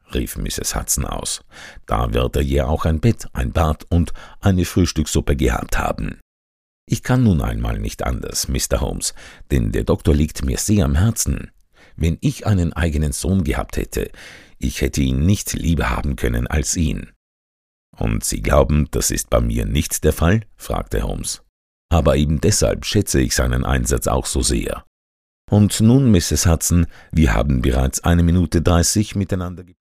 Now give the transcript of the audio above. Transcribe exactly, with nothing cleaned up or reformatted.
rief Misses Hudson aus. »Da wird er ja auch ein Bett, ein Bad und eine Frühstückssuppe gehabt haben.« »Ich kann nun einmal nicht anders, Mister Holmes, denn der Doktor liegt mir sehr am Herzen. Wenn ich einen eigenen Sohn gehabt hätte, ich hätte ihn nicht lieber haben können als ihn.« »Und Sie glauben, das ist bei mir nicht der Fall?« fragte Holmes. »Aber eben deshalb schätze ich seinen Einsatz auch so sehr. Und nun, Misses Hudson, wir haben bereits eine Minute dreißig miteinander